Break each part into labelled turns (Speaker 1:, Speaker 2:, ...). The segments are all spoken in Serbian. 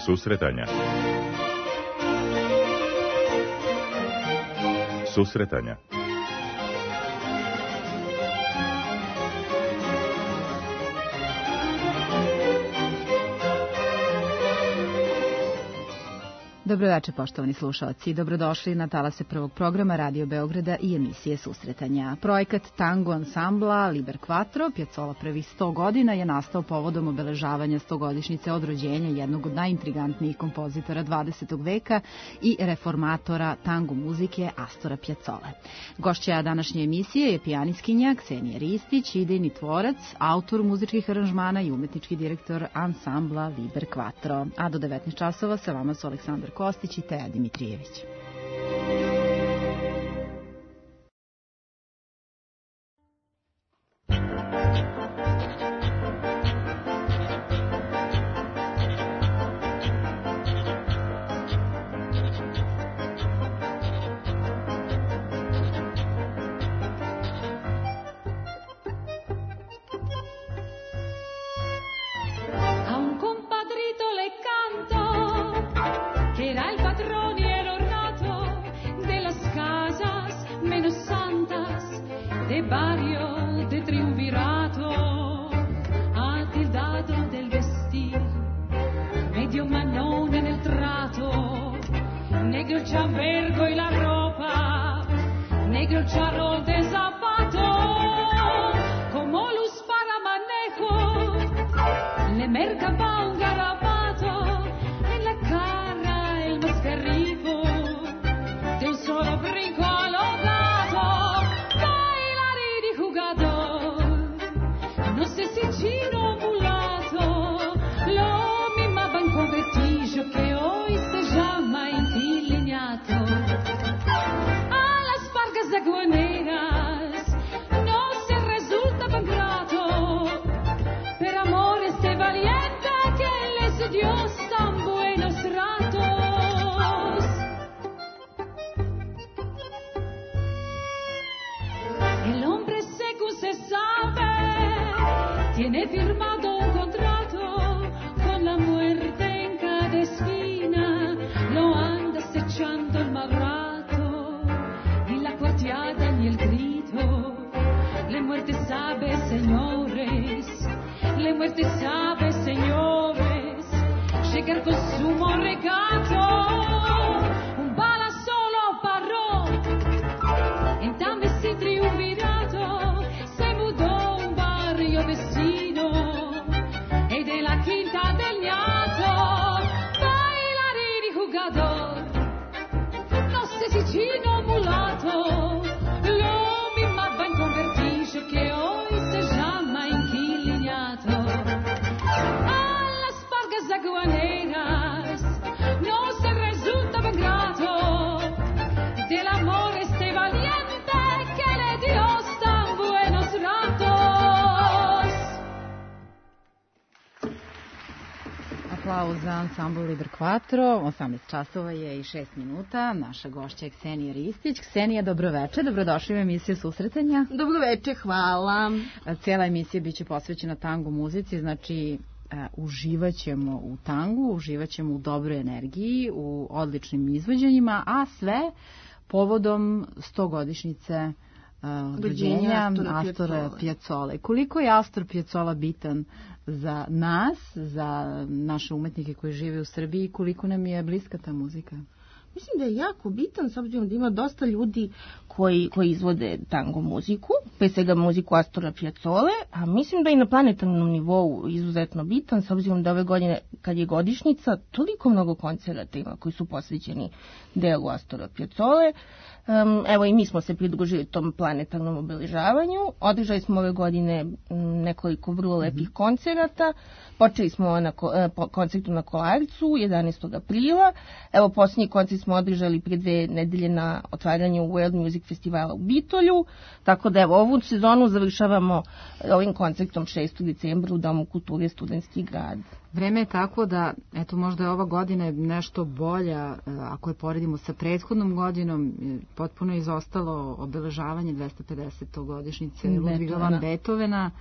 Speaker 1: Susretanja. Susretanja.
Speaker 2: Dobroveče, poštovani slušalci. Dobrodošli na talase prvog programa Radio Beograda i emisije Susretanja. Projekat tango ansambla Liber Quattro, Piazzolla prvih 100 godina, je nastao povodom obeležavanja 100-godišnjice od rođenja jednog od najintrigantnijih kompozitora 20. veka i reformatora tango muzike Astora Piazzole. Gošća današnje emisije je pijanistkinja Ksenija Ristić, idejni tvorac, autor muzičkih aranžmana i umetnički direktor ansambla Liber Quattro. A do 19 časova sa vama su Aleksandar Kostić i Teja Dimitrijević. Za ansambl Liber Quattro, 18 časova je i 6 minuta. Naša gošća je Ksenija Ristić. Ksenija, dobroveče, dobrodošli u emisiju Susretanja.
Speaker 3: Dobroveče, hvala.
Speaker 2: Cijela emisija biće posvećena tango muzici, znači uživaćemo u tangu, uživaćemo u dobroj energiji, u odličnim izvođenjima, a sve povodom 100-godišnjice rođenja Astora Piazzole. Koliko je Astor Piazzolla bitan za nas, za naše umetnike koji žive u Srbiji, koliko nam je bliska ta muzika?
Speaker 3: Mislim da je jako bitan, s obzirom da ima dosta ljudi koji izvode tango muziku, pre svega muziku Astora Piazzole, a mislim da i na planetarnom nivou izuzetno bitan, s obzirom da ove godine, kad je godišnjica, toliko mnogo koncerata ima koji su posvećeni delu Astora Piazzole. Evo i mi smo se pridružili tom planetarnom obeležavanju. Održali smo ove godine nekoliko vrlo lepih koncerata. Počeli smo na koncertu na Kolarcu 11. aprila. Evo posljednji koncert smo održali prije 2 nedelje na otvaranju World Music Festivala u Bitolju. Tako da evo ovu sezonu završavamo ovim koncertom 6. decembra u Domu kulture Studentski grad.
Speaker 2: Vreme je tako da, eto, možda je ova godina nešto bolja, ako je poredimo sa prethodnom godinom, potpuno je izostalo obeležavanje 250. godišnjice Ludviga van Beethovena.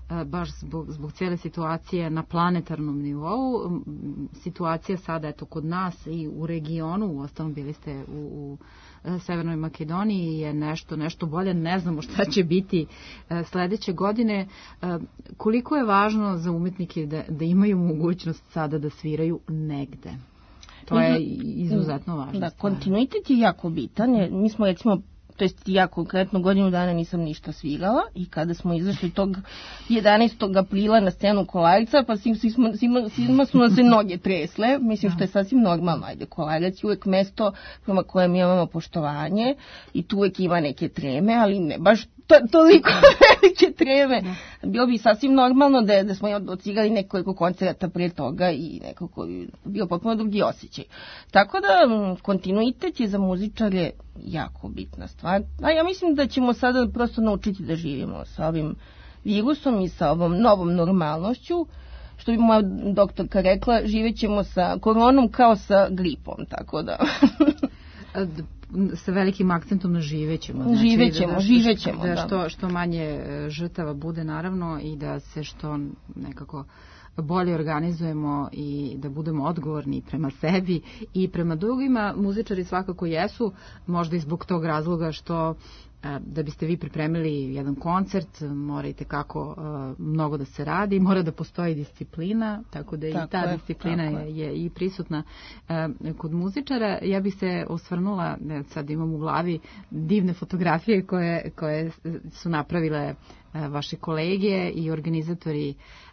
Speaker 2: baš zbog cijele situacije na planetarnom nivou. Situacija sada, eto, kod nas i u regionu, uostalom bili ste u Severnoj Makedoniji, je nešto bolje. Ne znamo šta će biti sledeće godine. Koliko je važno za umetnike da imaju mogućnost sada da sviraju negde? To je izuzetno važno.
Speaker 3: Da, kontinuitet je jako bitan. Mi smo, recimo, to jest ja konkretno godinu dana nisam ništa svirala i kada smo izašli tog 11. aprila na scenu Kolarica, pa svima su nas se noge tresle, mislim što je sasvim normalno. Ajde, Kolarac je uvek mesto prema kojem imamo poštovanje i tu uvek ima neke treme, ali ne baš toliko velike treme. Bilo bi sasvim normalno da smo ocigali nekoliko koncerata pre toga i nekako bio potpuno drugi osjećaj. Tako da kontinuitet je za muzičare jako bitna stvar. A ja mislim da ćemo sada prosto naučiti da živimo sa ovim virusom i sa ovom novom normalnošću. Što bi moja doktorka rekla, živećemo sa koronom kao sa gripom, tako da...
Speaker 2: sa velikim akcentom na živećemo. Znači,
Speaker 3: živećemo.
Speaker 2: Da što manje žrtava bude, naravno, i da se što nekako bolje organizujemo i da budemo odgovorni prema sebi i prema drugima. Muzičari svakako jesu, možda i zbog tog razloga što da biste vi pripremili jedan koncert, mora i tekako mnogo da se radi, mora da postoji disciplina, tako da i ta disciplina je i prisutna kod muzičara. Ja bih se osvrnula, sad imam u glavi divne fotografije koje su napravile vaše kolege i organizatori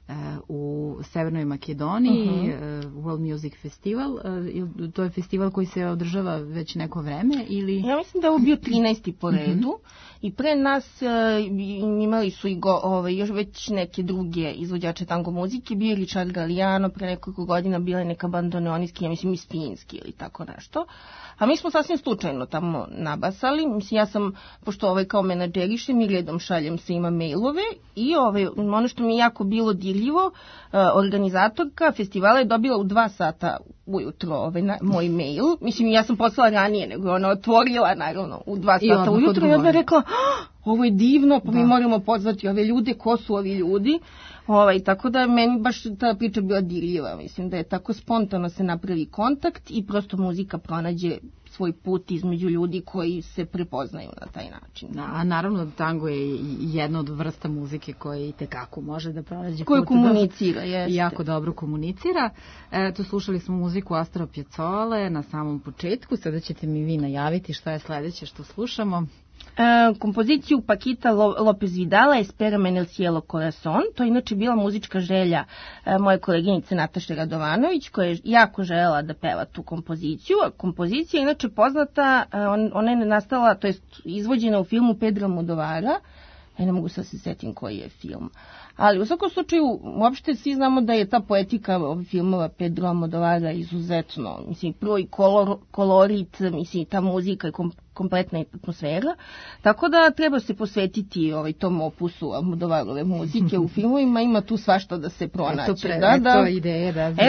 Speaker 2: u Severnoj Makedoniji, World Music Festival. To je festival koji se održava već neko vreme ili...
Speaker 3: Ja mislim da je ovo bio 13. po redu i pre nas imali su i još već neke druge izvođače tango muzike, bio je Richard Galliano, pre nekoliko godina bila je neka bandoneonistki, ja mislim iz Finjski ili tako nešto. A mi smo sasvim slučajno tamo nabasali. Mislim, ja sam, pošto kao menadžerišem i redom šaljem svima mailove i ono što mi je jako bilo dirljivo, organizatorka festivala je dobila u 2 sata ujutro moj mail. Mislim, ja sam poslala ranije, nego ona otvorila, naravno, u 2 sata ujutro i onda je rekla, ovo je divno, pa mi moramo pozvati ove ljude, ko su ovi ljudi. Tako da meni baš ta priča bila dirljiva. Mislim da je tako spontano se napravi kontakt i prosto muzika pronađe svoj put između ljudi koji se prepoznaju na taj način.
Speaker 2: A naravno tango je jedna od vrsta muzike koja i tekako može da pronađe put.
Speaker 3: Koja komunicira, jeste.
Speaker 2: Jako dobro komunicira. Tu slušali smo muziku Astora Piazzole na samom početku. Sada ćete mi vi najaviti šta je sledeće što slušamo.
Speaker 3: Kompoziciju Paquita López Vidala Espérame en el cielo corazón. To je inače bila muzička želja moje koleginice Nataše Radovanović, koja je jako želela da peva tu kompoziciju. Kompozicija je inače poznata, ona je nastala, to je izvođena u filmu Pedra Almodovara. Ja ne mogu sad se setim koji je film. Ali u svakom slučaju, uopšte svi znamo da je ta poetika ovih filmova Pedro Almodovara izuzetno, mislim, prvo i kolorit, mislim, ta muzika i kompletna atmosfera, tako da treba se posvetiti tom opusu Almodovarove muzike u filmovima, ima tu svašta da se pronaće.
Speaker 2: Eto ideje,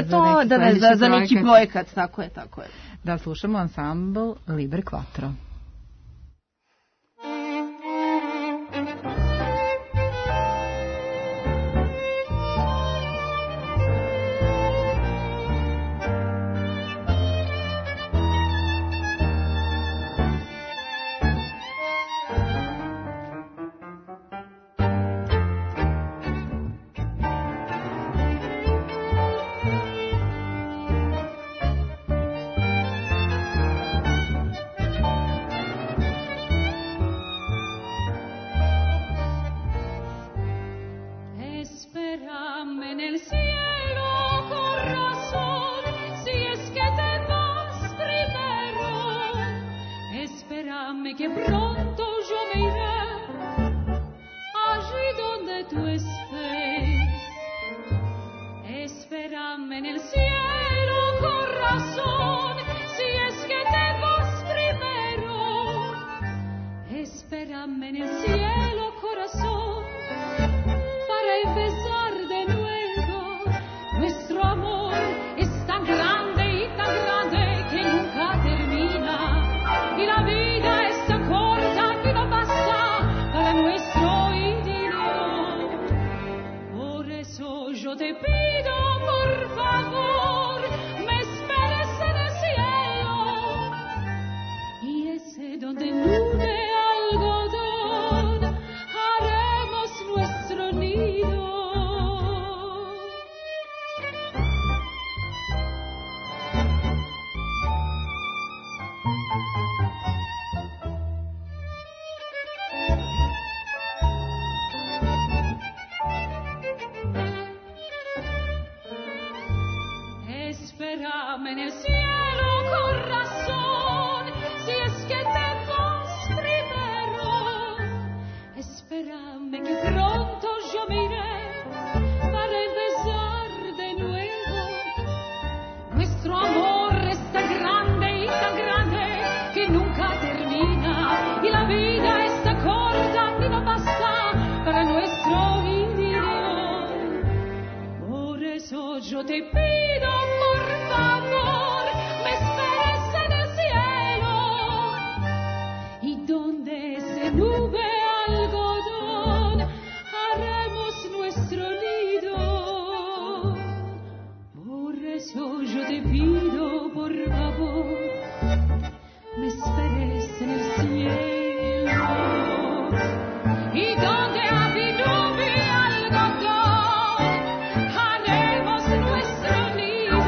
Speaker 3: za neki projekat, tako je.
Speaker 2: Da slušamo ansambl Liber Quattro.
Speaker 1: Para empezar de nuevo yo te pido por favor, me esperes en el cielo, y ese donde nude algodón haremos nuestro nido. Espérame en el cielo con razón, si es que te vas primero. Espérame que pronto yo me iré para empezar de nuevo. Nuestro amor es tan grande y tan grande que nunca termina, y la vida está corta y no basta para nuestro idilio. Por eso yo te pido por favor, me esperes en el cielo, y donde se nube algodón haremos nuestro nido. Por eso yo te pido por favor, me esperes en el cielo, y donde nube algodón haremos nuestro nido.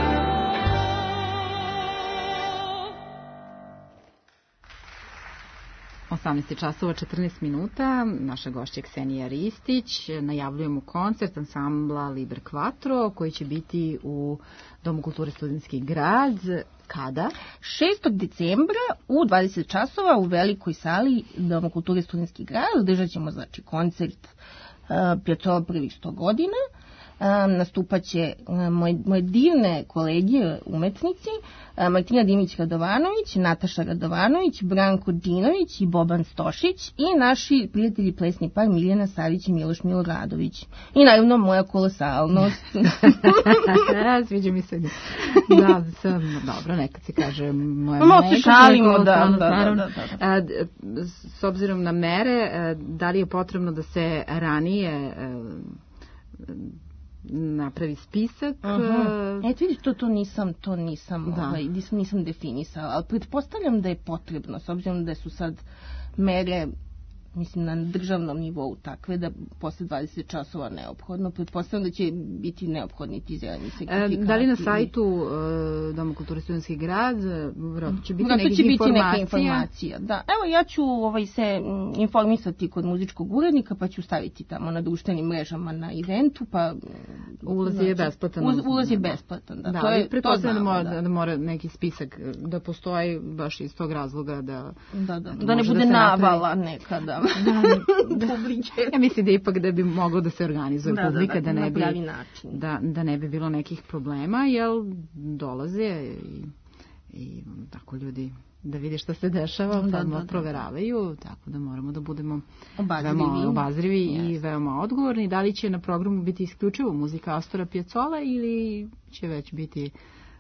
Speaker 2: časova 14 minuta. Naša gošća Ksenija Ristić. Najavljujemo koncert ansambla Liber Quattro koji će biti u Domu kulture Studentski grad. Kada?
Speaker 3: 6. decembra u 20 časova u velikoj sali Doma kulture Studentski grad. Održat ćemo znači koncert Piazzolla prvih 100 godina. Nastupaće moje divne kolege umetnici, Martina Dimić-Radovanović, Nataša Radovanović, Branko Dinović i Boban Stošić i naši prijatelji plesni par Miljana Savić i Miloš Miloradović. I naravno moja kolosalnost.
Speaker 2: Sviđa mi se. Da, dobro, nekad se kaže moja
Speaker 3: šalimo,
Speaker 2: S obzirom na mere, da li je potrebno da se ranije napravi spisak?
Speaker 3: Eto vidiš, nisam definisala, ali pretpostavljam da je potrebno, s obzirom da su sad mere, mislim, na državnom nivou takve da posle 20 časova neophodno. Pretpostavljam da će biti neophodni ti zeleni sertifikati.
Speaker 2: Da li na sajtu Doma kulture Studentski grad će biti neka informacija?
Speaker 3: Da. Evo, ja ću se informisati kod muzičkog urednika, pa ću staviti tamo na društvenim mrežama na eventu, pa...
Speaker 2: Ulaz je besplatan.
Speaker 3: Ulaz je besplatan, da.
Speaker 2: Da, pretpostavljam da mora neki spisak da postoji baš iz tog razloga da
Speaker 3: ne bude navala nekada. Publike.
Speaker 2: Ja mislim da ipak da bi moglo da se organizuje publika, da ne bi bilo nekih problema, jer dolaze i tako ljudi da vide šta se dešava, pa proveravaju, tako da moramo da budemo obazrivi i veoma odgovorni. Da li će na programu biti isključivo muzika Astora Piazzolla ili će već biti...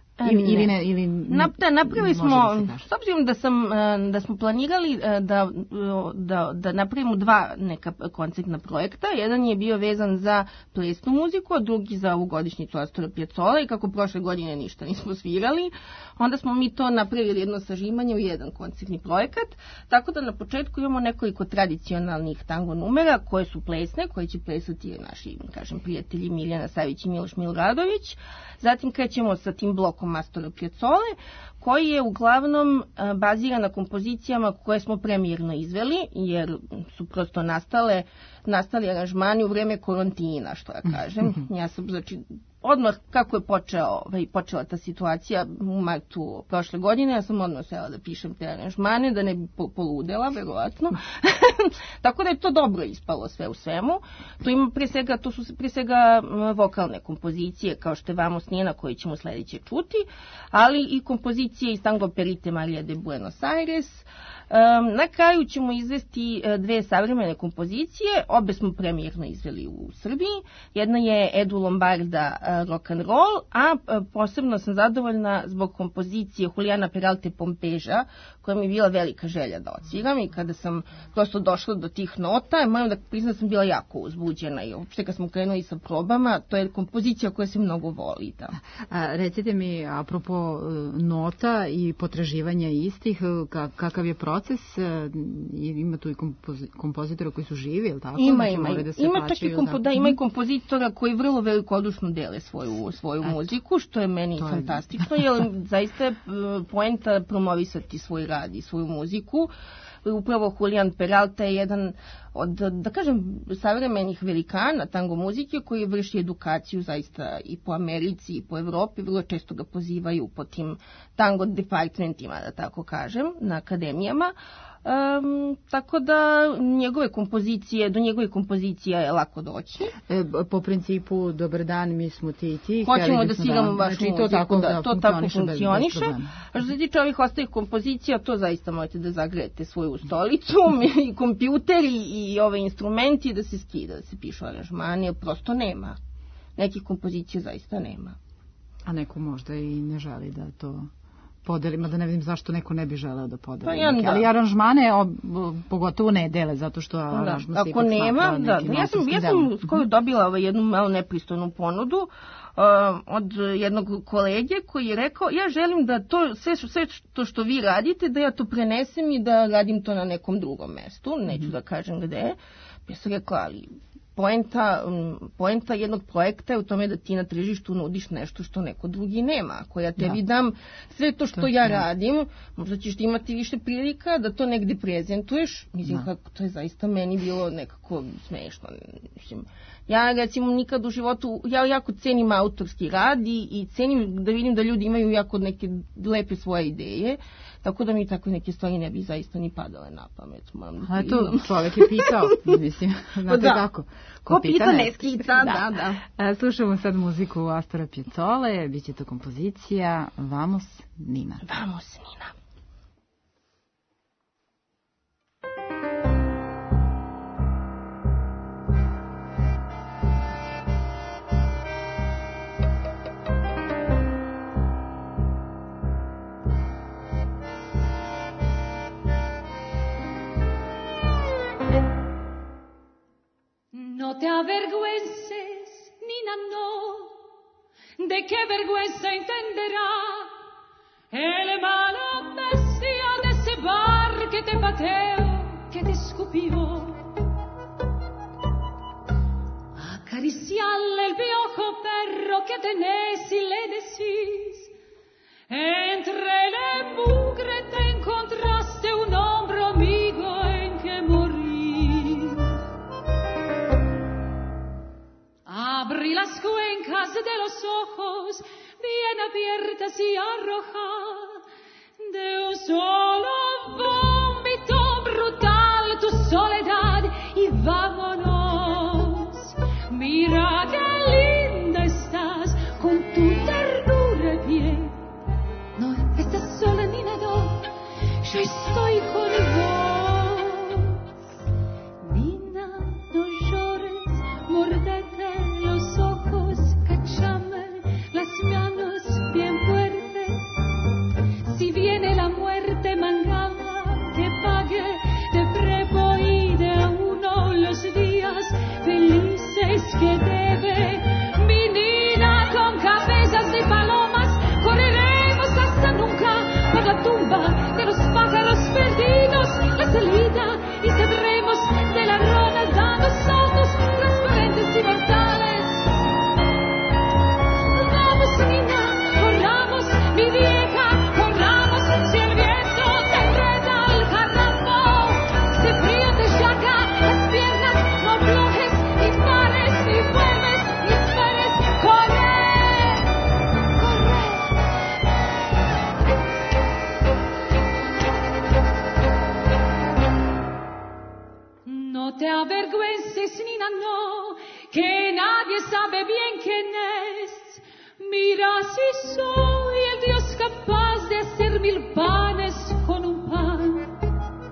Speaker 3: Napravili smo, s obzirom da smo planirali da napravimo dva neka koncertna projekta. Jedan je bio vezan za plesnu muziku, a drugi za ovogodišnjicu Astora Piazzolla, i kako prošle godine ništa nismo svirali, onda smo mi to napravili jedno sažimanje u jedan koncertni projekat, tako da na početku imamo nekoliko tradicionalnih tango numera koje su plesne, koje će plesati naši, kažem, prijatelji Miljana Savić i Miloš Miloradović. Zatim krećemo sa tim blokom Astora Piazzolle, koji je uglavnom baziran na kompozicijama koje smo premijerno izveli, jer su prosto nastali aranžmani u vreme karantina, što ja kažem. Ja sam, znači, odmah kako je počela ta situacija u martu prošle godine, ja sam odmah sela da pišem te aranžmane, da ne bi poludela, verovatno. Tako da je to dobro ispalo sve u svemu. To su pre svega vokalne kompozicije, kao što je Vamos Nijena, koji ćemo sledeće čuti, ali i kompozicije iz tango operite Marija de Buenos Aires, Na kraju ćemo izvesti 2 savremene kompozicije, obe smo premijerno izveli u Srbiji. Jedna je Edu Lombarda Rock and Roll, a posebno sam zadovoljna zbog kompozicije Julijana Peralte Pompeža, koja mi je bila velika želja da odsviram i kada sam prosto došla do tih nota, moram da priznam da sam bila jako uzbuđena i uopšte kad smo krenuli sa probama, to je kompozicija koja se mnogo voli. Da.
Speaker 2: Recite mi, apropo nota i potraživanja istih, kakav je proces? Ima tu i kompozitora koji su živi, ili tako?
Speaker 3: Ima čak i ima i kompozitora koji vrlo velikodušno dele svoju muziku, što je meni fantastično, jer zaista je poenta promovisati svoj rad i svoju muziku. Upravo Julian Peralta je jedan od, da kažem, savremenih velikana tango muzike koji vrši edukaciju zaista i po Americi i po Evropi. Vrlo često ga pozivaju po tim tango departmentima, da tako kažem, na akademijama. Tako da do njegove kompozicije je lako doći.
Speaker 2: Po principu dobar dan, mi smo ti i ti.
Speaker 3: Hoćemo da sviramo vašu muziku, to tako funkcioniše. A što se tiče ovih ostalih kompozicija, to zaista možete da zagrejete svoju stolicu i kompjuteri i ove instrumenti da se skida, da se pišu aranžmani, prosto nema. Nekih kompozicija zaista nema.
Speaker 2: A neko možda i ne želi da to podelima, da ne vidim zašto neko ne bi želeo da podeli. Ali aranžmane pogotovo ne dele, zato što aranžman se ipak smatra nekim autorskim delom.
Speaker 3: Ja sam skoro dobila jednu malo nepristojnu ponudu od jednog kolege koji je rekao, ja želim da to sve to što vi radite, da ja to prenesem i da radim to na nekom drugom mestu, neću da kažem gde. Ja sam rekla, ali poenta jednog projekta je u tome da ti na tržištu nudiš nešto što neko drugi nema. Ako ja tebi dam sve to što ja radim, možda ćeš imati više prilika da to negde prezentuješ. Mislim, kako to je zaista meni bilo nekako smešno. Mislim, ja recimo nikad u životu, ja jako cenim autorski rad i cenim da vidim da ljudi imaju jako neke lepe svoje ideje, tako da mi tako neke stvari ne bi zaista ni padale na pamet.
Speaker 2: A to čovjek je pitao, mislim, znate kako.
Speaker 3: Ko pita ne skita, da.
Speaker 2: Slušamo sad muziku Astora Piazzole, bit će to kompozicija Vamos Nina.
Speaker 3: Vamos Nina.
Speaker 1: No te avergüences, Nina, no, de qué vergüenza entenderá el malo bestia de ese bar que te pateó, que te escupió. Acariciarle el viejo perro que tenés y le decís, entre la mugre te encontraste un hombro amigo en que morir. Abrí las cuencas de los ojos, bien abiertas y arroja de un solo vómito brutal tu soledad y vámonos. Mira qué linda estás con tu ternura bien. No estás sola ni nada, yo estoy con vos. Nina, no llores, mordete los ojos, cachame las manos bien fuertes. Si viene la muerte mangaba, que pague de prepo y de a uno los días felices que debe. Mi Nina, con cabezas de palomas, correremos hasta nunca por la tumba de los pájaros perdidos, la salida y sabremos de la rona dando saltos transparentes y mortales. Vamos, Nina, corramos, mi vieja, corramos, si el viento te enreda el jarrafo, si frío te llaga las piernas, no aflojes, ni pares, ni vuelves, ni esperes, corre, corre. No te avergüences, Nina, no, que nadie sabe bien quién es. Mira si soy el Dios capaz de hacer 1000 panes con un pan.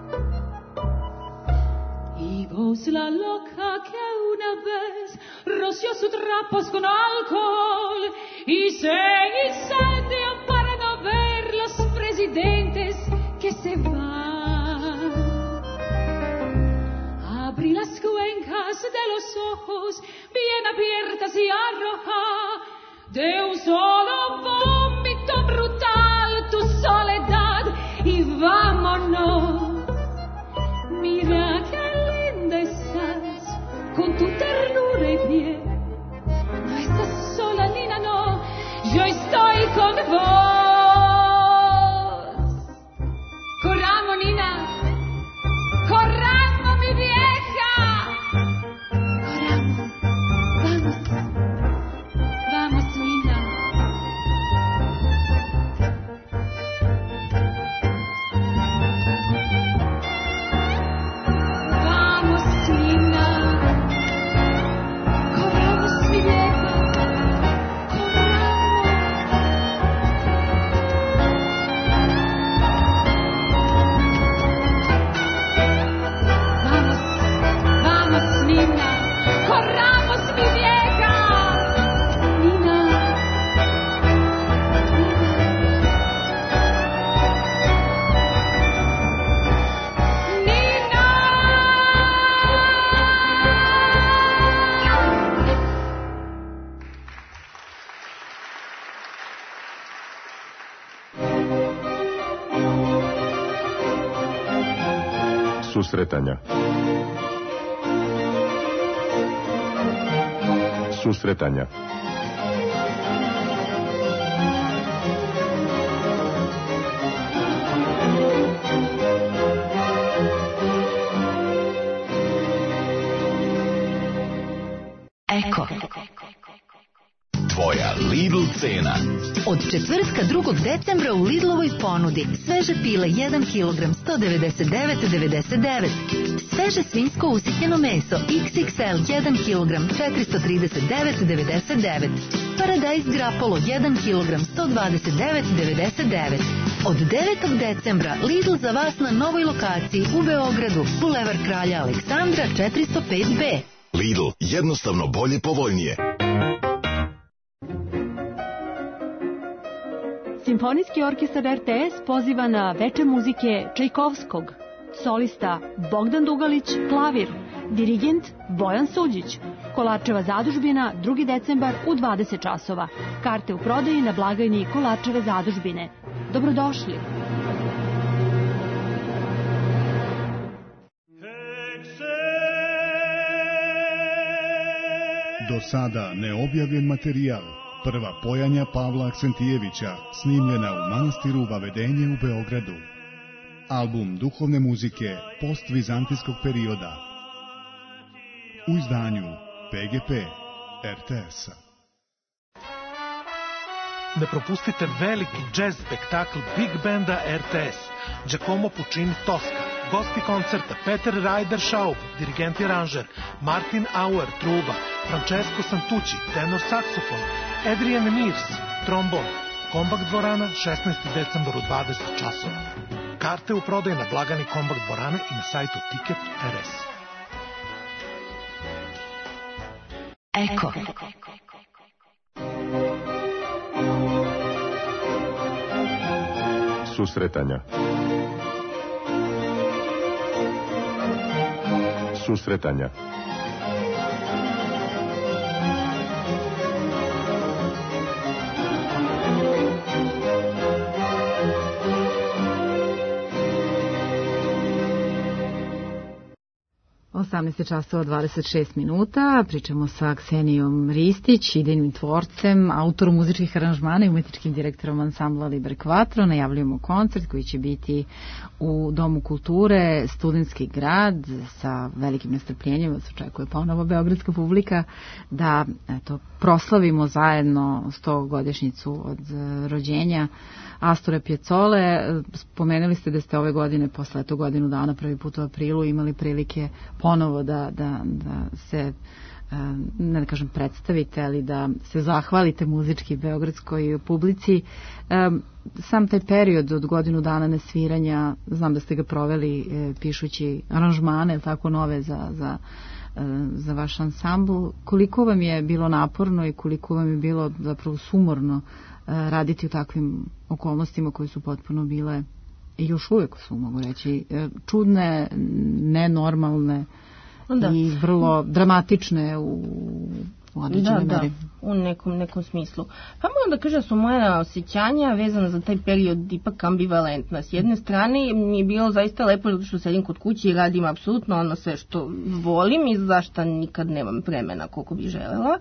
Speaker 1: Voz la loca que una vez roció sus trapos con alcohol y se incendió para no ver los presidentes que se van. Abrí las cuencas de los ojos bien abiertas y arroja de un solo vómito brutal tu soledad y vámonos. Mira qué linda estás con tu ternura y piel. No estás sola, Nina, no, yo estoy con vos. Corramos, Nina, corramos, mi vieja. Corramos, vamos, Nina.
Speaker 4: Susretanja. Susretanja.
Speaker 5: Eko.
Speaker 6: Tvoja Lidl cena.
Speaker 5: Od četvrtka 2. decembra u Lidlovoj ponudi sveže pile 1 kg 199,99. Sveže svinjsko usitnjeno meso XXL 1 kg 439,99. Paradajz grapolo 1 kg 129,99. Od 9. decembra Lidl za vas na novoj lokaciji u Beogradu, Bulevar Kralja Aleksandra 405B.
Speaker 6: Lidl, jednostavno bolje, povoljnije.
Speaker 7: Simfonijski orkestar RTS poziva na veče muzike Čajkovskog. Solista Bogdan Dugalić, klavir. Dirigent Bojan Suđić. Kolarčeva zadužbina, 2. decembar u 20 časova. Karte u prodaji na blagajni Kolarčeve zadužbine. Dobrodošli!
Speaker 8: Do sada neobjavljen materijal. Prva pojanja Pavla Aksentijevića, snimljena u manastiru Vavedenje u Beogradu. Album duhovne muzike postvizantijskog perioda. U izdanju PGP RTS-a.
Speaker 9: Ne propustite veliki jazz spektakl Big Banda RTS, Giacomo Puccini Tosca, gosti koncerta Peter Ryder Schaub, dirigent i aranžer, Martin Auer, truba, Francesco Santucci, tenor saksofon, Adrian Mears, trombon, Kombak dvorana, 16. decembar u 20 časova. Karte u prodaju na blagani Kombak dvorane i na sajtu Ticket.rs.
Speaker 5: Eko.
Speaker 4: Susretanja. Susretanja.
Speaker 2: časova 26 minuta. Pričamo sa Ksenijom Ristić, idejnim tvorcem, autorom muzičkih aranžmana i umetničkim direktorom ansambla Liber Quattro. Najavljujemo koncert koji će biti u Domu kulture Studentski grad. Sa velikim nestrpljenjem vas očekuje ponovo beogradska publika da proslavimo zajedno 100-godišnjicu od rođenja Astora Piazzole. Spomenuli ste da ste ove godine, posle godinu dana, prvi put u aprilu, imali prilike ponovo da se ne da kažem predstavite, ali da se zahvalite muzički beogradskoj publici. Sam taj period od godinu dana nesviranja, znam da ste ga proveli pišući aranžmane, tako nove za vaš ansambl. Koliko vam je bilo naporno i koliko vam je bilo zapravo sumorno raditi u takvim okolnostima koje su potpuno bile i još uvijek su, mogu reći, čudne, nenormalne i vrlo dramatične u određenoj meri.
Speaker 3: U nekom smislu. Pa moram da kažem da su moja osjećanja vezana za taj period ipak ambivalentna. S jedne strane mi je bilo zaista lepo zato što sedim kod kuće i radim apsolutno ono sve što volim i zašto nikad nemam vremena koliko bi želela.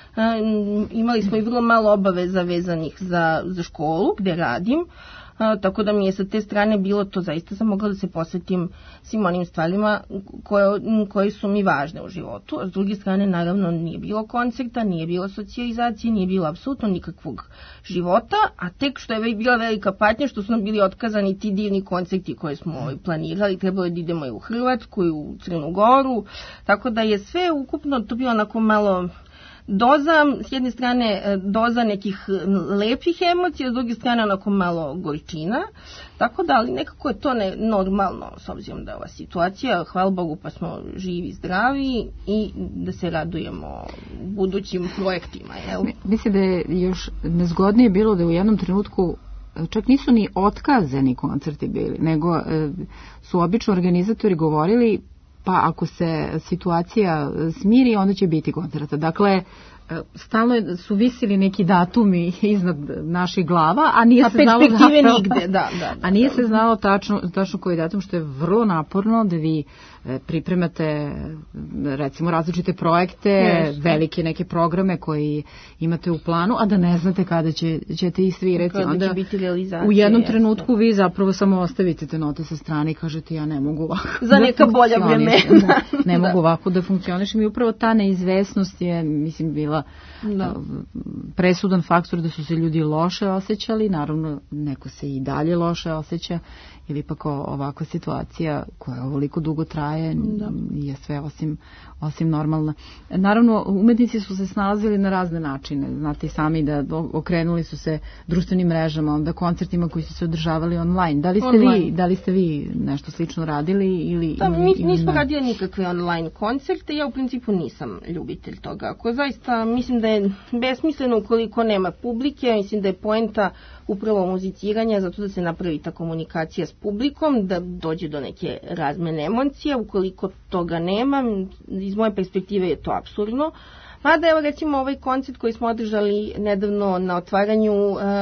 Speaker 3: Imali smo i vrlo malo obaveza vezanih za školu gde radim, tako da mi je sa te strane bilo to, zaista sam mogla da se posvetim svim onim stvarima koje su mi važne u životu. A s druge strane, naravno, nije bilo koncerta, nije bilo socijalizacije, nije bilo apsolutno nikakvog života, a tek što je bila velika patnja, što su nam bili otkazani ti divni koncerti koje smo planirali, trebalo je da idemo i u Hrvatsku i u Crnu Goru, tako da je sve ukupno to bilo onako malo doza, s jedne strane doza nekih lepih emocija, s druge strane onako malo gorčina, tako da, ali nekako je to normalno s obzirom da je ova situacija, hvala Bogu pa smo živi, zdravi i da se radujemo budućim projektima. Jel?
Speaker 2: Mislim da je još nezgodnije bilo da u jednom trenutku čak nisu ni otkazani koncerti bili, nego su obično organizatori govorili pa ako se situacija smiri, onda će biti koncerta. Dakle, stalno su visili neki datumi iznad naših glava, a nije se znalo zapravo,
Speaker 3: nigde,
Speaker 2: a nije se znalo tačno koji datum, što je vrlo naporno da vi pripremate recimo različite projekte, velike neke programe koji imate u planu, a da ne znate kada ćete ih svirati.
Speaker 3: Onda će biti realizacija.
Speaker 2: U jednom trenutku vi zapravo samo ostavite te note sa strane i kažete ja ne mogu ovako
Speaker 3: za neka bolja vremena.
Speaker 2: Ne mogu ovako da funkcionišem i upravo ta neizvesnost je, mislim, bila presudan faktor da su se ljudi loše osjećali, naravno neko se i dalje loše osjeća, ili ipak ovakva situacija koja ovoliko dugo traje je sve osim normalna. Naravno, umetnici su se snalazili na razne načine, znate i sami da okrenuli su se društvenim mrežama, onda koncertima koji su se održavali online. Da li ste vi nešto slično radili?
Speaker 3: Nismo radili nikakve online koncerte, ja u principu nisam ljubitelj toga. Ako zaista mislim da je besmisleno ukoliko nema publike, mislim da je poenta upravo muziciranja, zato da se napravi ta komunikacija s publikom, da dođe do neke razmene emocija. Ukoliko toga nema, iz moje perspektive je to apsurdno. Mada evo recimo ovaj koncert koji smo održali nedavno na otvaranju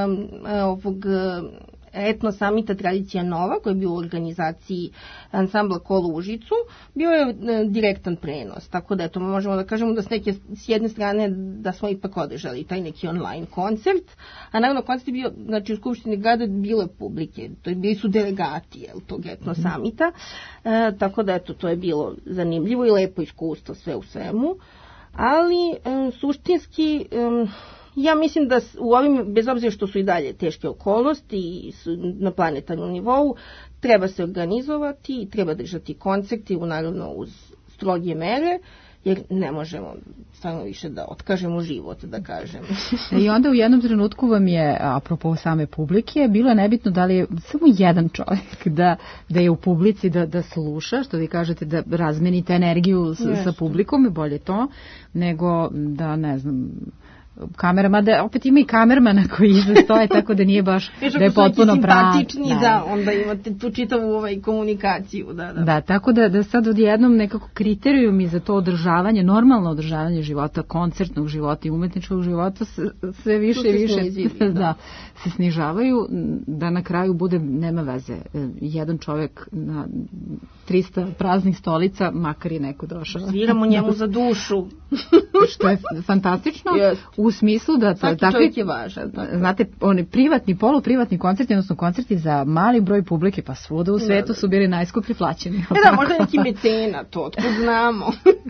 Speaker 3: ovog etno samita Tradicija Nova, koji je bio u organizaciji ansambla Kolo u Užicu, bio je direktan prenos, tako da možemo da kažemo da s jedne strane da smo ipak održali taj neki online koncert, a naravno koncert je bio, znači u Skupštini grada bilo je publike, bili su delegati tog etno samita, tako da to je bilo zanimljivo i lepo iskustvo sve u svemu, ali suštinski ja mislim da u ovim, bez obzira što su i dalje teške okolnosti i na planetarnom nivou, treba se organizovati, treba držati koncerti, naravno uz stroge mere, jer ne možemo stvarno više da otkažemo život, da kažem.
Speaker 2: I onda u jednom trenutku vam je, apropo same publike, bilo nebitno da li je samo jedan čovjek da je u publici, da sluša, što vi kažete, da razmenite energiju sa publikom, je bolje to, nego da, ne znam, kamerama, da opet ima i kamermana koji iza stoje, tako da nije baš da je potpuno
Speaker 3: simpatični, onda imate tu čitavu komunikaciju.
Speaker 2: Da, tako da sad odjednom nekako kriterijumi za to održavanje, normalno održavanje života, koncertnog života i umetničkog života sve više i više se snižavaju, da na kraju bude, nema veze, jedan čovjek na 300 praznih stolica, makar je neko došao.
Speaker 3: Sviramo njemu za dušu.
Speaker 2: Što je fantastično, u smislu da
Speaker 3: čovjek je važan.
Speaker 2: Znate, oni privatni, poluprivatni koncerti, odnosno koncerti za mali broj publike, pa svuda u svetu su bili najskuplji plaćeni.
Speaker 3: Možda neki mecena, to otkud znamo.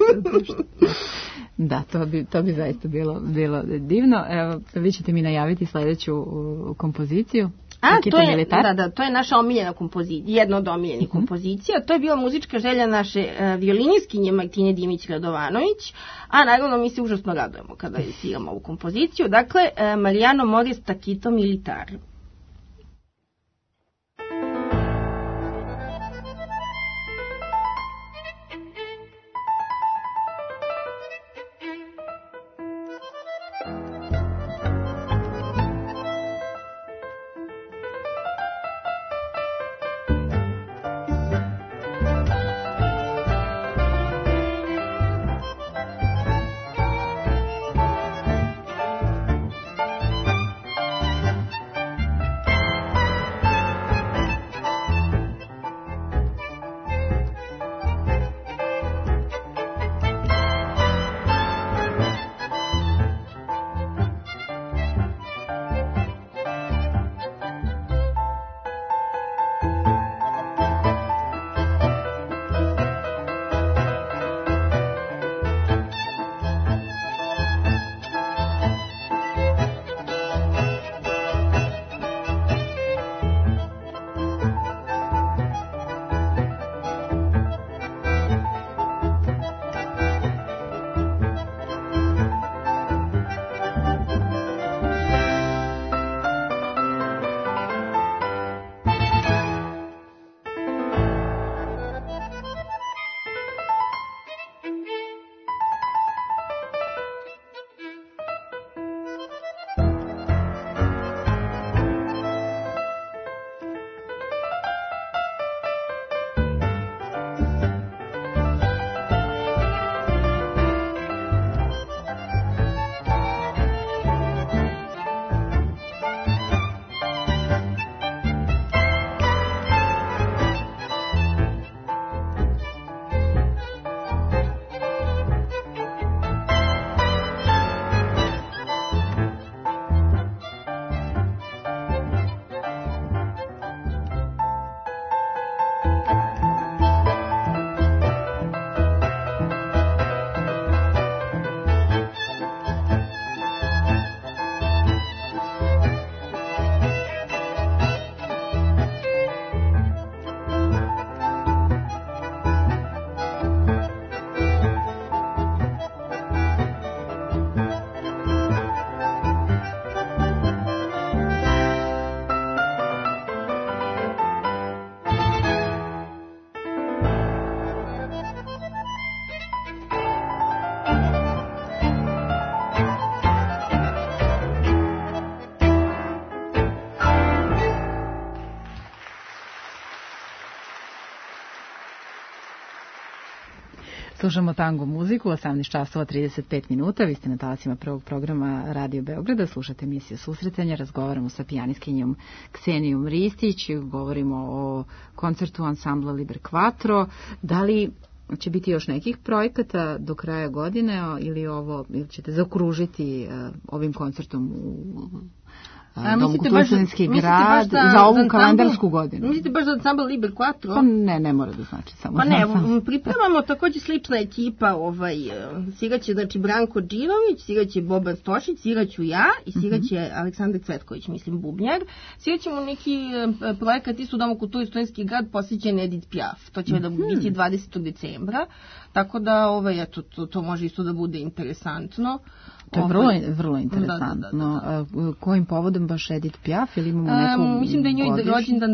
Speaker 2: Da, to bi zaista bilo divno. Evo, vi ćete mi najaviti sledeću kompoziciju.
Speaker 3: To je naša omiljena kompozicija, jedna od omiljenih kompozicija. To je bila muzička želja naše violiniskinje Martine Dimić-Radovanović, a naravno mi se užasno radujemo kada sviramo ovu kompoziciju. Dakle, Mariano Moris Taquito Militar.
Speaker 2: Slušamo tango muziku, 18 časova 35 minuta. Vi ste na talasima prvog programa Radio Beograda, slušate emisiju Susretanja, razgovaramo sa pijanistkinjom Ksenijom Ristić, govorimo o koncertu ansambla Liber Quattro. Da li će biti još nekih projekata do kraja godine ili ćete zaokružiti ovim koncertom u Domu kulture Studentski grad za ovu kalendarsku godinu?
Speaker 3: Mislite baš za ansambl Liber Quattro?
Speaker 2: Pa ne mora da znači samo.
Speaker 3: Pa ne, pripremamo također slična ekipa, sviraće znači Branko Đirović, sviraće Boban Stošić, sviraću ja i sviraće Aleksandar Cvetković, mislim bubnjar. Sviraćemo neki projekat isto u Domu kulture Studentski grad posvećen Edith Piaf. To će da biti 20. decembra, tako da to može isto da bude interesantno.
Speaker 2: To je vrlo interesantno. Kojim povodom baš Edith Piaf ili imamo neku
Speaker 3: mislim da je njoj rođendan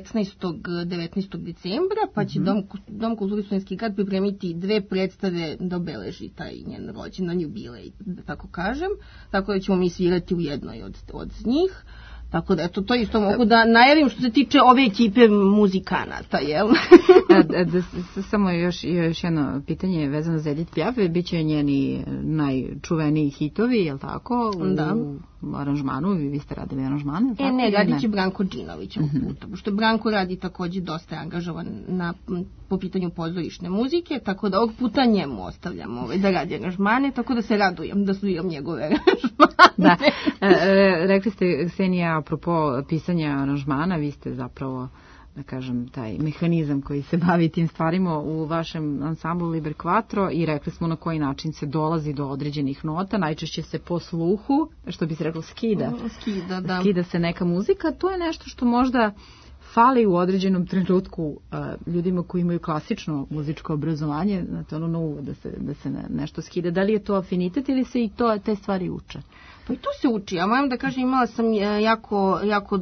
Speaker 3: 19. decembra, pa će Dom kulture Studentski grad pripremiti 2 predstave da obeleži taj njen rođendan, jubilej, da tako kažem. Tako da ćemo mi svirati u jednoj od njih. Tako da, to isto mogu da najavim što se tiče ove ekipe muzikanata, jel?
Speaker 2: Samo još jedno pitanje vezano za Edith Piaf, biće njeni najčuveniji hitovi, jel tako?
Speaker 3: Da.
Speaker 2: U aranžmanu, vi ste radili aranžmane, jel tako?
Speaker 3: Ne, radit će Branko Đinović ovog puta, pošto Branko radi također dosta angažovan po pitanju pozorišne muzike, tako da ovog puta njemu ostavljam da radi aranžmane, tako da se radujem da sviram njegove aranžmane.
Speaker 2: Da, rekli ste, Ksenija, apropo pisanja aranžmana, vi ste zapravo da kažem, taj mehanizam koji se bavi tim stvarima u vašem ansamblu Liber Quattro i rekli smo na koji način se dolazi do određenih nota, najčešće se po sluhu, što bi se reklo skida.
Speaker 3: Da.
Speaker 2: Skida se neka muzika, to je nešto što možda fali u određenom trenutku ljudima koji imaju klasično muzičko obrazovanje, znate, ono na uvod da se nešto skida. Da li je to afinitet ili se i te stvari uče?
Speaker 3: Pa i to se uči. Ja moram da kažem, imala sam jako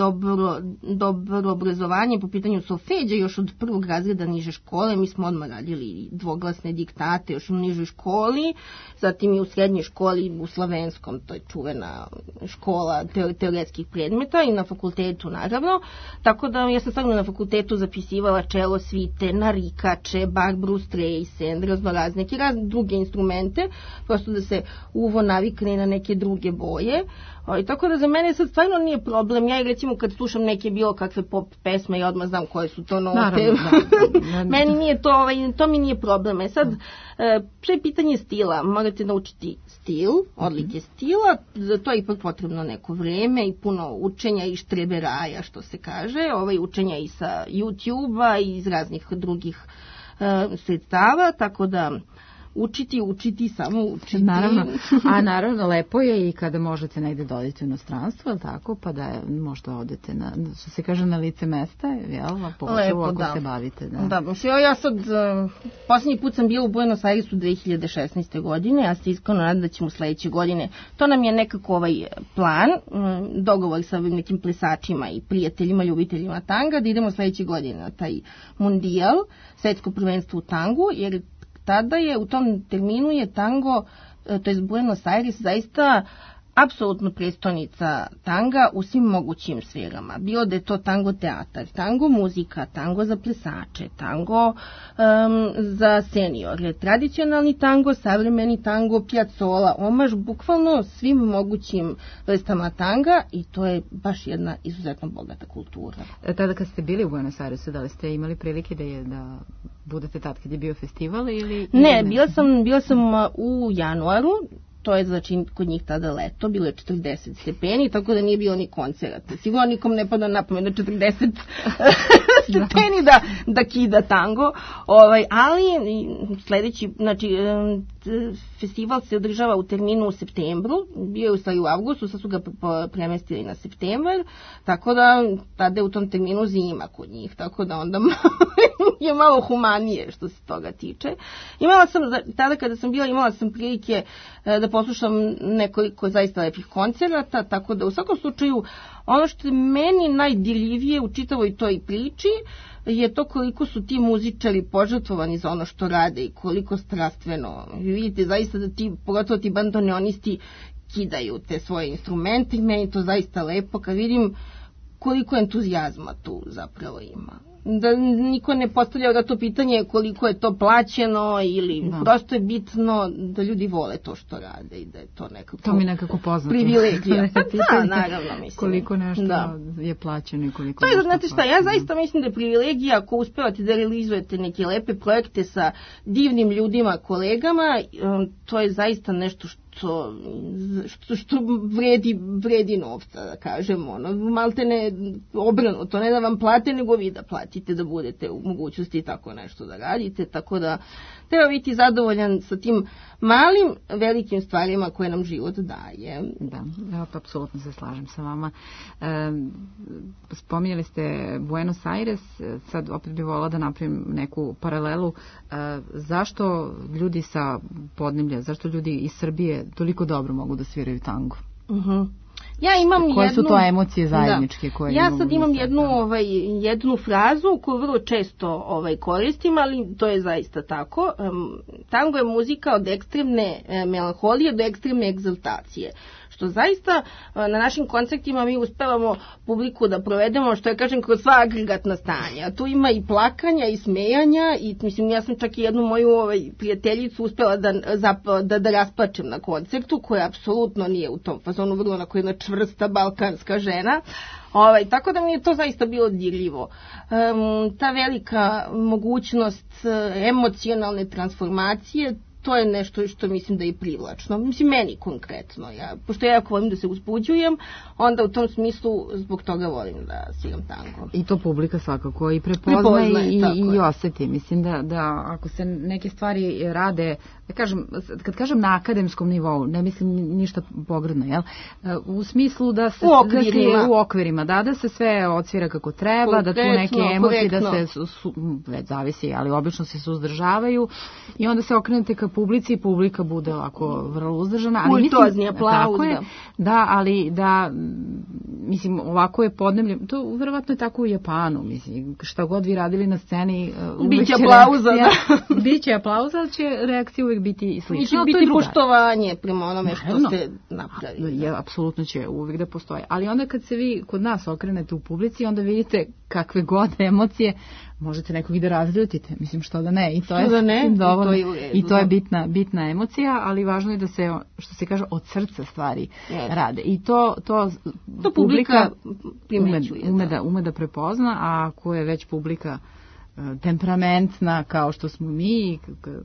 Speaker 3: dobro obrazovanje po pitanju solfeđa još od prvog razreda niže škole. Mi smo odmah radili dvoglasne diktate još u nižoj školi, zatim i u srednjoj školi u Slavenskom, to je čuvena škola teoretskih predmeta, i na fakultetu naravno. Tako da ja sam stvarno na fakultetu zapisivala čelo svite, narikače, Barbaru Streisand, raznorazne neke druge instrumente, prosto da se uvo navikne na neke druge boje. I tako da za mene sad stvarno nije problem. Ja recimo kad slušam neke bilo kakve pop pesme, ja odmah znam koje su to note.
Speaker 2: Naravno.
Speaker 3: Meni nije to mi nije problem. Sad, sve pitanje stila. Morate naučiti stil, odlike stila. Za to je ipak potrebno neko vreme i puno učenja i štreberaja, što se kaže. Učenja i sa YouTube-a i iz raznih drugih sredstava, tako da učiti, samo učiti.
Speaker 2: Naravno, lepo je i kada možete negde dodati u inostranstvo, ali tako, pa da možda odete što se kaže, na lice mesta, jel? Pogotovo ako se bavite.
Speaker 3: Da, ja sad, posljednji put sam bila u Buenos Airesu 2016. godine, ja se iskreno nadam da ćemo sledeće godine. To nam je nekako plan, dogovor sa nekim plesačima i prijateljima, ljubiteljima tanga, da idemo sledeće godine na taj mundijal, svetsko prvenstvo u tangu, jer tada je u tom terminu je tango, to je Buenos Aires, zaista apsolutno prestonica tanga u svim mogućim sferama. Bilo da je to tango teatar, tango muzika, tango za plesače, tango za seniore, tradicionalni tango, savremeni tango, piazzola, omaž bukvalno svim mogućim vrstama tanga, i to je baš jedna izuzetno bogata kultura.
Speaker 2: Tada kad ste bili u Buenos Airesu, da li ste imali prilike da budete tad kad je bio festival ili...
Speaker 3: Ne, bila sam u januaru. To je znači kod njih tada leto, bilo je 40 stepeni, tako da nije bilo ni koncerata. Sigurno nikom ne pada na pamet na 40 stepeni da kida tango, ali sledeći, znači festival se održava u terminu u septembru, bio je u stvari u avgustu, sad su ga premestili na septembar, tako da tada je u tom terminu zima kod njih, tako da onda je malo humanije što se toga tiče. Tada kada sam bila, imala sam prilike da poslušam nekoliko zaista lepih koncerata, tako da u svakom slučaju ono što je meni najdirljivije u čitavoj toj priči je to koliko su ti muzičari požrtvovani za ono što rade i koliko strastveno. Vi vidite zaista da pogotovo ti bandoneonisti kidaju te svoje instrumente i meni to zaista lepo kad vidim koliko entuzijazma tu zapravo ima. Da niko ne postavlja da to pitanje koliko je to plaćeno ili prosto je bitno da ljudi vole to što rade i da je to nekako...
Speaker 2: To mi nekako poznato.
Speaker 3: Privilegija. Naravno, mislim.
Speaker 2: Koliko nešto je plaćeno i koliko...
Speaker 3: To je, znate šta, ja zaista mislim da je privilegija ako uspevate da realizujete neke lepe projekte sa divnim ljudima, kolegama, to je zaista nešto što vredi novca, da kažemo, malte ne obrnuto, ne da vam plate, nego vi da platite da budete u mogućnosti tako nešto da radite, tako da treba biti zadovoljan sa tim malim, velikim stvarima koje nam život daje.
Speaker 2: Da, apsolutno se slažem sa vama. Spominjali ste Buenos Aires, sad opet bih volila da napravim neku paralelu. Zašto ljudi sa podneblja, zašto ljudi iz Srbije toliko dobro mogu da sviraju tango?
Speaker 3: Ja imam
Speaker 2: koje su to emocije zajedničke koje
Speaker 3: ja sad imam jednu frazu koju vrlo često koristim, ali to je zaista tako. Tango je muzika od ekstremne melanholije do ekstremne egzaltacije. Što zaista na našim koncertima mi uspevamo publiku da provedemo, što ja kažem, kroz sva agregatna stanja. Tu ima i plakanja i smejanja i mislim ja sam čak i jednu moju prijateljicu uspela da rasplačem na koncertu, koja apsolutno nije u tom fazonu, vrlo onako jedna čvrsta balkanska žena. Tako da mi je to zaista bilo dirljivo. Ta velika mogućnost emocionalne transformacije, to je nešto što mislim da je privlačno. Mislim, meni konkretno. Pošto ja jako volim da se uzbuđujem, onda u tom smislu zbog toga volim da sviram tango.
Speaker 2: I to publika svakako i prepoznaje i oseti. Mislim da ako se neke stvari rade, kad kažem na akademskom nivou, ne mislim ništa pogrdno, jel? U smislu da se u okvirima, da se sve odsvira kako treba, da tu neke emocije da se već zavisi, ali obično se suzdržavaju i onda se okrenete ka publici i publika bude ovako vrlo uzdržana.
Speaker 3: Kultozni aplauz.
Speaker 2: Da, ali da, mislim, ovako je podneblje, to verovatno je tako u Japanu, mislim, šta god vi radili na sceni,
Speaker 3: biće aplauza,
Speaker 2: biće aplauza, ali će reakcija uvijek biti slična.
Speaker 3: Će biti poštovanje prema onome što ste napravili.
Speaker 2: Apsolutno će uvijek da postoje. Ali onda kad se vi kod nas okrenete u publici, onda vidite kakve god emocije, možete nekog i da razljutite, mislim što da ne, i to je dovoljno, i to je bitna emocija, ali važno je da se, što se kaže, od srca stvari rade. I to publika ume da prepozna, a ako je već publika temperamentna kao što smo mi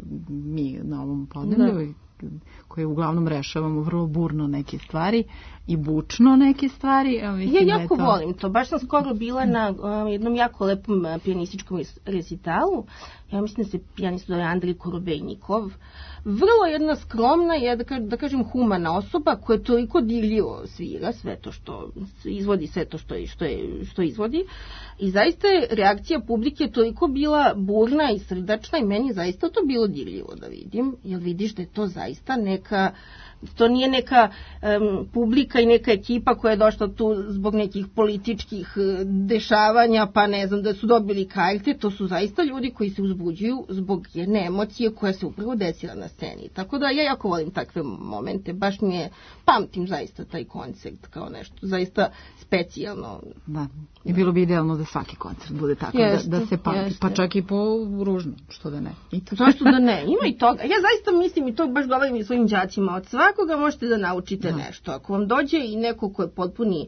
Speaker 2: na ovom podneblju, koje uglavnom rešavamo vrlo burno neke stvari i bučno neke stvari.
Speaker 3: Ja jako volim to. Baš sam skoro bila na jednom jako lepom pijanističkom resitalu. Ja mislim da se pijanist zove Andrej Korobejnikov. Vrlo jedna skromna, da kažem humana osoba koja toliko dirljivo svira sve to što izvodi, sve to što izvodi. I zaista je reakcija publike toliko bila burna i srdačna i meni je zaista to bilo dirljivo da vidim. Jer vidiš da je to zaista neka... To nije neka publika i neka ekipa koja je došla tu zbog nekih političkih dešavanja, pa ne znam, da su dobili karte. To su zaista ljudi koji se uzbuđuju zbog jedne emocije koja se upravo desila na sceni. Tako da ja jako volim takve momente. Baš pamtim zaista taj koncert kao nešto zaista specijalno.
Speaker 2: Da, i bilo bi idealno da svaki koncert bude tako, da se pamti, pa čak i po ružno, što da ne.
Speaker 3: Zašto da ne? Ima i toga. Ja zaista mislim, i to baš govorim i svojim đacima, od svakoga možete da naučite nešto. Ako vam dođe i neko ko je potpuni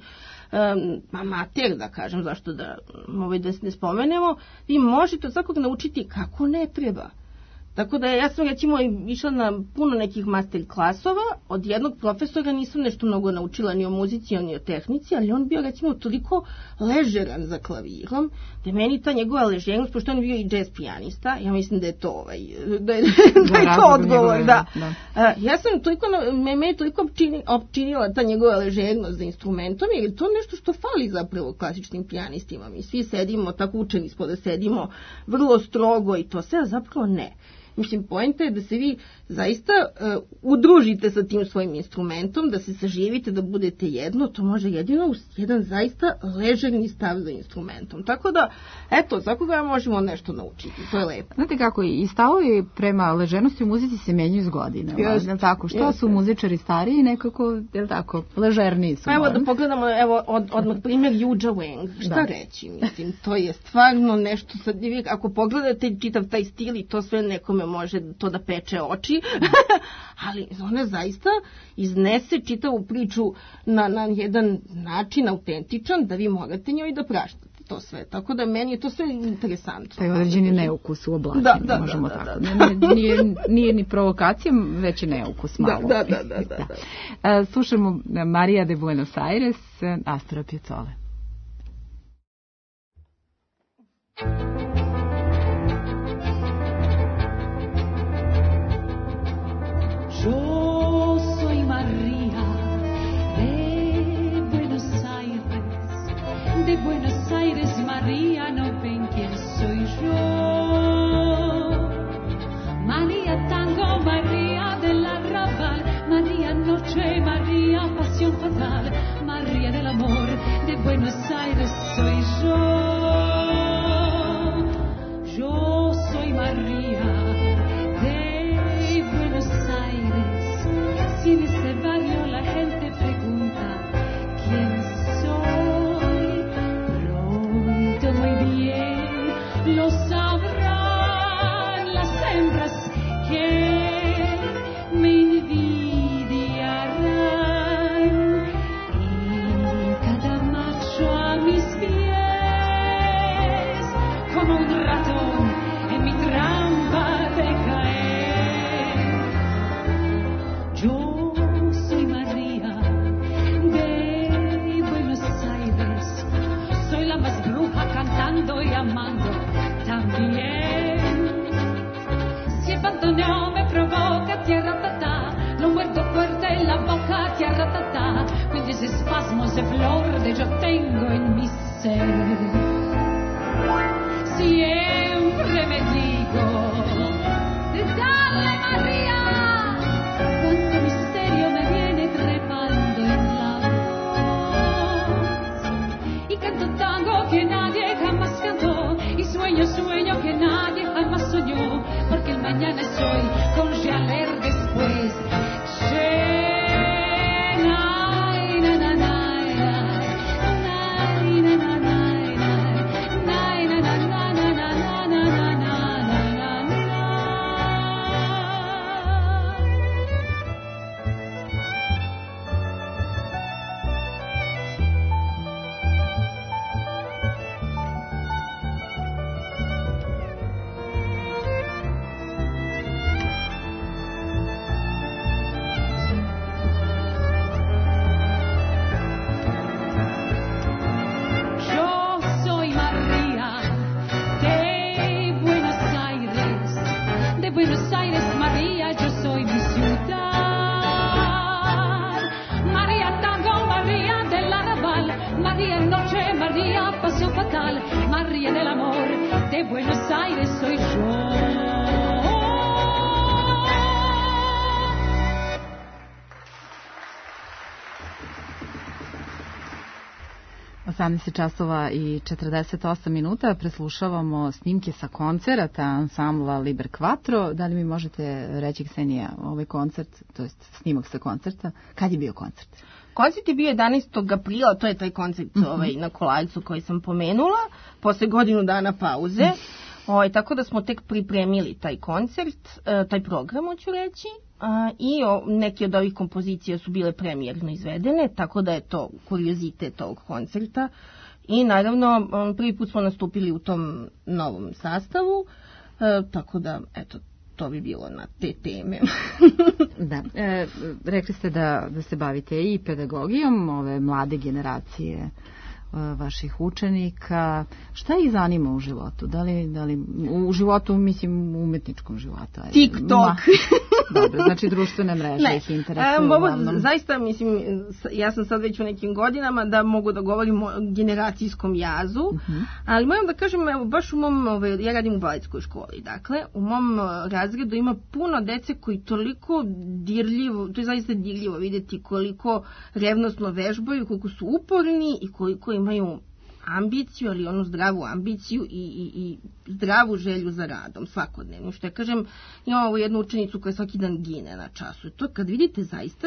Speaker 3: amater, da kažem, zašto da ne spomenemo, vi možete od svakoga naučiti kako ne treba. Tako da ja sam recimo išla na puno nekih master klasova, od jednog profesora nisam nešto mnogo naučila ni o muzici, ni o tehnici, ali on bio recimo toliko ležeran za klavirom, da je meni ta njegova ležernost, pošto on bio i jazz pijanista, ja mislim da je to da je to odgovor, da. Ja sam toliko, me toliko opčinila ta njegova ležernost za instrumentom, jer je to nešto što fali zapravo klasičnim pijanistima. Mi svi sedimo, tako učeni smo da sedimo vrlo strogo i to sve, a zapravo ne. Mislim, poenta je da se vi zaista udružite sa tim svojim instrumentom, da se saživite, da budete jedno, to može jedino uz jedan zaista ležerni stav za instrumentom. Tako da, eto, svakoga možemo nešto naučiti, to je lepo.
Speaker 2: Znate kako, i stavovi prema ležernosti u muzici se menjaju s godinama. Jel tako? Što su muzičari stariji, nekako, jel tako, ležerniji su.
Speaker 3: Evo da pogledamo, odmah primjer Juđa Wang. Šta reći, mislim, to je stvarno nešto, ako pogledate čitav taj stil i to sve nekome može to da peče oči, ali ona zaista iznese čitavu priču na jedan način autentičan da vi morate njoj da praštate to sve. Tako da meni je to sve interesantno.
Speaker 2: To je određeni neukus u oblačenju, možemo tako. Nije ni provokacija, već je neukus malo. Da. Slušamo Maria de Buenos Aires, Astora Piazzolla.
Speaker 1: Yo soy María de Buenos Aires, María, no ven quién soy yo. María tango, María del arrabal, María noche, María pasión fatal, María del amor, de Buenos Aires soy yo. Yo soy María de Buenos Aires. Si en ese barrio la gente pregunta quién soy, pronto muy bien dulce flor de yo tengo en mi ser. Siempre me digo, dale María, cuánto misterio me viene trepando en la voz. Y canto tango que nadie jamás cantó, y sueño que nadie jamás soñó, porque el mañana es hoy, con realer después. María del amor, de Buenos Aires soy yo.
Speaker 2: 18 časova i 48 minuta preslušavamo snimke sa koncerata ansambla Liber Quattro. Da li mi možete reći, Ksenija, ovaj koncert, to jest snimak sa koncerta, kad je bio koncert?
Speaker 3: Koncert je bio 11. aprila, to je taj koncert na Kolajcu koji sam pomenula, posle godinu dana pauze. Tako da smo tek pripremili taj koncert, taj program, hoću reći, i neke od ovih kompozicija su bile premijerno izvedene, tako da je to kuriozitet tog koncerta. I naravno, prvi put smo nastupili u tom novom sastavu, tako da, eto, to bi bilo na te teme.
Speaker 2: Da, rekli ste da se bavite i pedagogijom ove mlade generacije vaših učenika. Šta ih zanima u životu? Da li u životu, mislim, u umetničkom životu?
Speaker 3: TikTok.
Speaker 2: Dobro, znači društvene mreže ih interesuju uglavnom.
Speaker 3: Zaista, mislim, ja sam sad već u nekim godinama da mogu da govorim o generacijskom jazu, ali moram da kažem, evo, baš u mom, ja radim u baletskoj školi, dakle, u mom razredu ima puno dece koji toliko dirljivo, to je zaista dirljivo vidjeti koliko revnosno vežbaju, koliko su uporni i koliko imaju ambiciju, ali onu zdravu ambiciju i zdravu želju za radom svakodnevno. Što ja kažem, imamo ovu jednu učenicu koja svaki dan gine na času. To kad vidite, zaista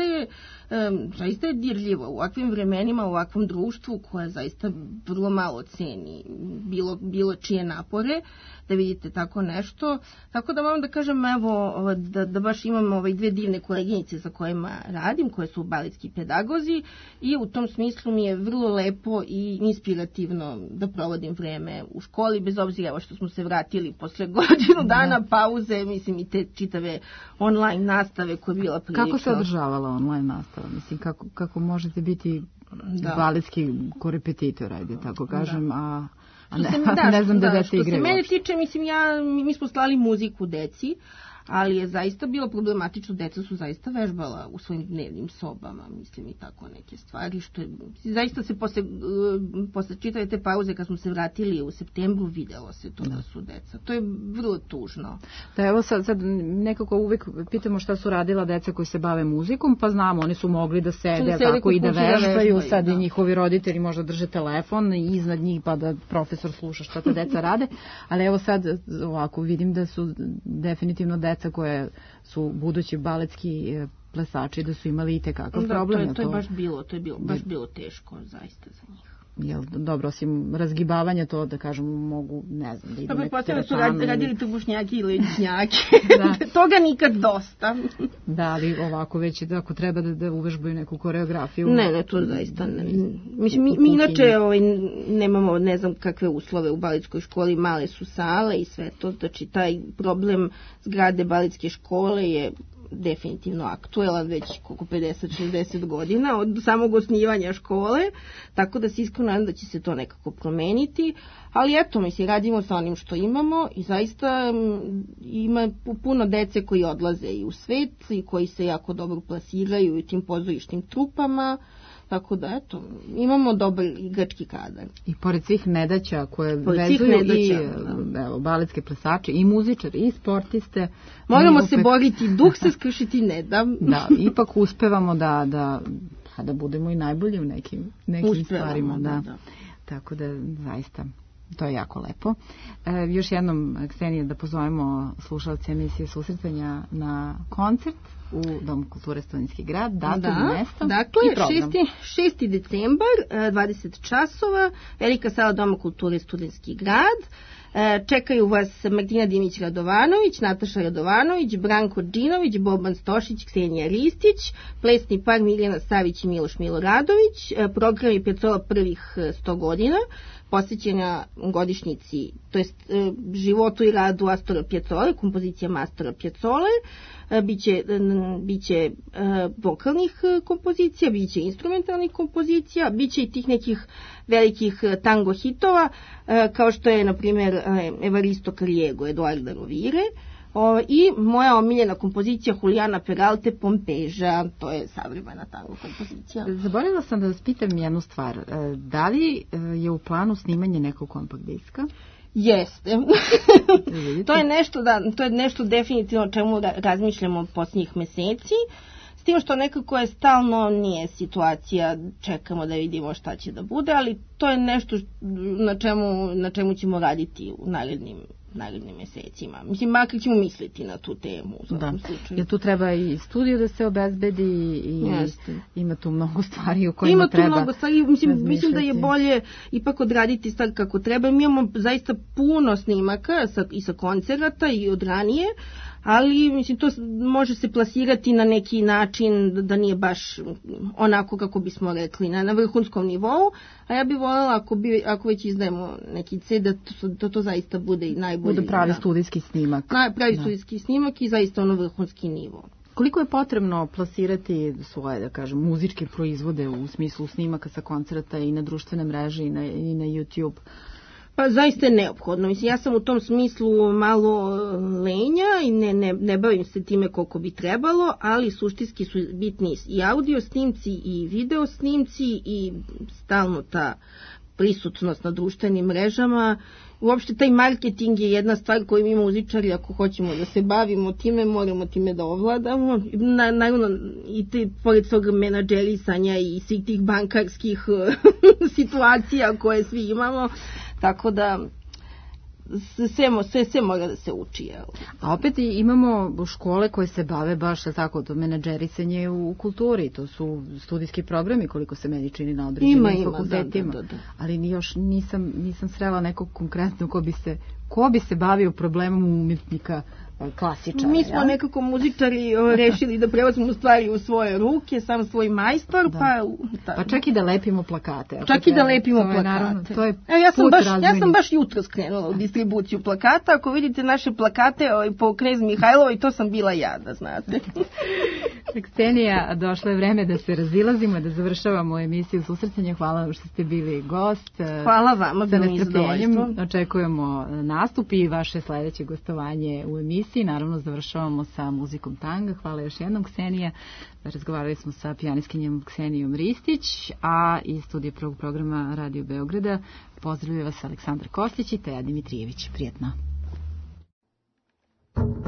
Speaker 3: je dirljivo u ovakvim vremenima, u ovakvom društvu koje zaista vrlo malo ceni bilo čije napore, da vidite tako nešto. Tako da moram da kažem, evo, da baš imam dve divne koleginice sa kojima radim, koje su baletski pedagozi, i u tom smislu mi je vrlo lepo i inspirativno da provodim vreme u školi, bez obzira što smo se vratili posle godinu dana pauze, mislim, i te čitave online nastave koja je bila prilično.
Speaker 2: Kako se održavala online nastava? Mislim, kako možete biti baletski korepetitor, ajde tako kažem, a ne znam da dete igraju.
Speaker 3: Što se mene tiče, mislim, mi smo slali muziku deci, ali je zaista bilo problematično, deca su zaista vežbala u svojim dnevnim sobama, mislim, i tako neke stvari, što je, zaista se posle čitave te pauze, kad smo se vratili u septembru, videlo se to da su deca. To je vrlo tužno.
Speaker 2: Da, evo sad nekako uvijek pitamo šta su radila deca koji se bave muzikom, pa znamo, oni su mogli da sede tako i da vežbaju, sad i njihovi roditelji možda drže telefon i iznad njih pa da profesor sluša šta te deca rade, ali evo sad ovako vidim da su definitivno deca koje su budući baletski plesači, da su imali i tekakav problem.
Speaker 3: To je baš bilo teško zaista za njih.
Speaker 2: Jel, dobro, osim razgibavanja to, da kažem, mogu, ne znam, da idu neke
Speaker 3: teretane. Su radili trbušnjaki i leđnjaki. Toga nikad dosta.
Speaker 2: Da, ali ovako već, ako treba da uvežbaju neku koreografiju.
Speaker 3: Ne, to zaista ne. Mislim, mi inače nemamo, ne znam kakve uslove u baletskoj školi, male su sale i sve to, znači taj problem zgrade baletske škole je definitivno aktuelan već koliko 50-60 godina od samog osnivanja škole, tako da se iskreno nadam da će se to nekako promeniti, ali eto, mislim, radimo sa onim što imamo i zaista ima puno dece koji odlaze i u svet i koji se jako dobro plasiraju u tim pozorišnim trupama. Tako da, eto, imamo dobar igrački kadar.
Speaker 2: I pored svih nedaća koje vezuju i baletske plesače, i muzičari, i sportiste.
Speaker 3: Moramo se boriti, duh se skršiti ne da.
Speaker 2: Da, ipak uspevamo da budemo i najbolji u nekim stvarima. Da. Tako da, zaista, to je jako lepo. Još jednom, Ksenija, da pozovemo slušalce emisije Susretanja na koncert u Domu kulture Studentski grad, datum i mesto.
Speaker 3: Dakle, 6. decembar, 20 časova, velika sala Doma kulture Studentski grad. Čekaju vas Martina Dimić-Radovanović, Nataša Radovanović, Branko Džinović, Boban Stošić, Ksenija Ristić, plesni par Miljana Savić i Miloš Miloradović, program je Piazzolla prvih 100 godina, posvećena godišnjici, to jest životu i radu Astora Piazzole, kompozicija Astora Piazzole, biće vokalnih kompozicija, biće instrumentalnih kompozicija, biće i tih nekih velikih tango hitova, kao što je, na primjer, Evaristo Cariego, Eduarda Rovire, i moja omiljena kompozicija Julijana Peralte, Pompeža, to je savremena tango kompozicija.
Speaker 2: Zaboravila sam da vas pitam jednu stvar. Da li je u planu snimanje nekog kompakt diska?
Speaker 3: Jeste. To je nešto definitivno o čemu razmišljamo posljednjih meseci. S tim što nekako je stalno nije situacija, čekamo da vidimo šta će da bude, ali to je nešto na čemu ćemo raditi u narednim mesecima. Mislim, makar ćemo misliti na tu temu.
Speaker 2: Jer tu treba i studio da se obezbedi i ima tu mnogo stvari u kojima treba.
Speaker 3: Ima tu mnogo stvari, mislim da je bolje ipak odraditi stvari kako treba. Mi imamo zaista puno snimaka i sa koncerata i od ranije, ali mislim to može se plasirati na neki način da nije baš onako kako bismo rekli na vrhunskom nivou, a ja bih voljela ako već izdajemo neki CD da to zaista bude i najbolji.
Speaker 2: Bude pravi studijski snimak.
Speaker 3: Studijski snimak i zaista ono vrhunski nivo.
Speaker 2: Koliko je potrebno plasirati svoje, da kažem, muzičke proizvode u smislu snimaka sa koncerta i na društvene mreže i na YouTube?
Speaker 3: Pa zaista je neophodno. Mislim, ja sam u tom smislu malo lenja i ne bavim se time koliko bi trebalo, ali suštinski su bitni i audio snimci i video snimci i stalno ta prisutnost na društvenim mrežama. Uopšte taj marketing je jedna stvar koju mi muzičari, ako hoćemo da se bavimo time, moramo time da ovladamo. Naravno, i pored toga menadžerisanja i svih tih bankarskih situacija koje svi imamo, tako da sve mora da se uči. Jel?
Speaker 2: A opet imamo škole koje se bave baš tako to menadžerisanje u kulturi, to su studijski programi koliko se meni čini na određenim fakultetima. Da. Ali još nisam srela nekog konkretno ko bi se bavio problemom umjetnika klasičara.
Speaker 3: Mi smo nekako muzičari rešili da preuzmemo stvari u svoje ruke, sam svoj majstor,
Speaker 2: pa čak i da lepimo plakate.
Speaker 3: Ja sam baš jutro skrenula u distribuciju plakata. Ako vidite naše plakate po Knez Mihajlovoj, to sam bila ja, da znate.
Speaker 2: Ksenija, došlo je vreme da se razilazimo, da završavamo emisiju Susretanja. Hvala vam što ste bili gost.
Speaker 3: Hvala vama, bilo mi zadovoljstvo.
Speaker 2: Očekujemo nastup i vaše sledeće gostovanje u emisiji. Naravno, završavamo sa muzikom tanga. Hvala još jednom, Ksenija. Razgovarali smo sa pijanistkinjom Ksenijom Ristić, a iz studija prvog programa Radio Beograda pozdravljaju vas Aleksandar Kostić i Teja Dimitrijević. Prijetno.